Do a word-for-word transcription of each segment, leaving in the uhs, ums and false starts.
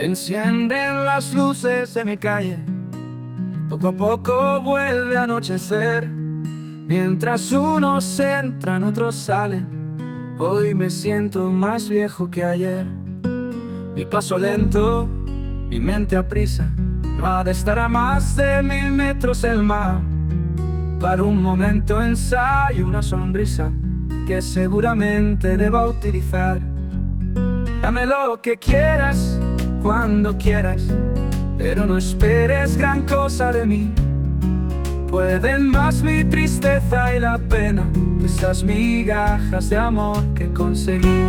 Se encienden las luces de mi calle, poco a poco vuelve a anochecer. Mientras unos entran, otros salen, hoy me siento más viejo que ayer. Mi paso lento, mi mente aprisa, no ha de estar a más de mil metros el mar. Para un momento ensayo una sonrisa que seguramente deba utilizar. Dame lo que quieras, cuando quieras, pero no esperes gran cosa de mí. Pueden más mi tristeza y la pena que esas migajas de amor que conseguí.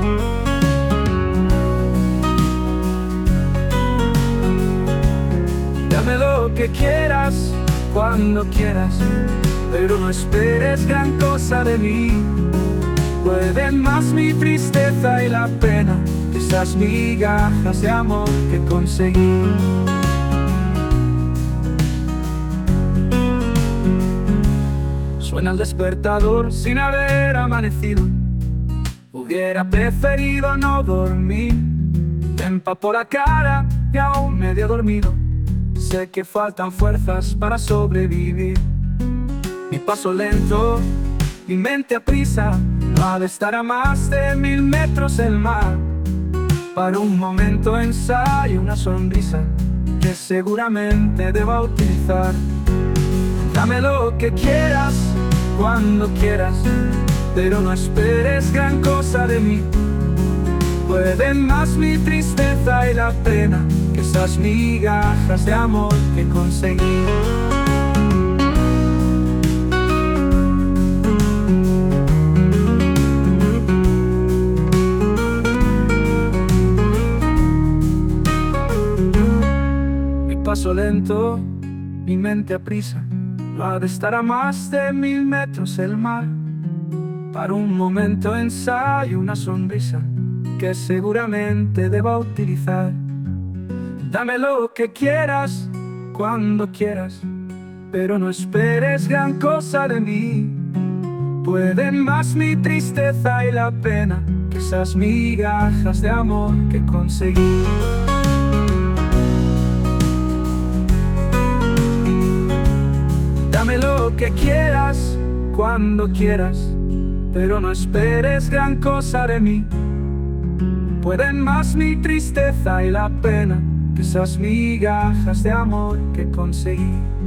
Dame lo que quieras, cuando quieras, pero no esperes gran cosa de mí. Pueden más mi tristeza y la pena que esas migajas de amor que conseguí. Suena el despertador sin haber amanecido. Hubiera preferido no dormir. Me empapo la cara y aún medio dormido. Sé que faltan fuerzas para sobrevivir. Mi paso lento, mi mente aprisa, no ha de estar a más de mil metros el mar. Para un momento ensayo una sonrisa que seguramente deba utilizar. Dame lo que quieras, cuando quieras, pero no esperes gran cosa de mí. Pueden más mi tristeza y la pena que esas migajas de amor que conseguí. Mi paso lento, mi mente aprisa, no ha de estar a más de mil metros el mar. Para un momento ensayo una sonrisa que seguramente deba utilizar. Dame lo que quieras, cuando quieras, pero no esperes gran cosa de mí. Pueden más mi tristeza y la pena que esas migajas de amor que conseguí. Dame lo que quieras, cuando quieras, pero no esperes gran cosa de mí. Pueden más mi tristeza y la pena que esas migajas de amor que conseguí.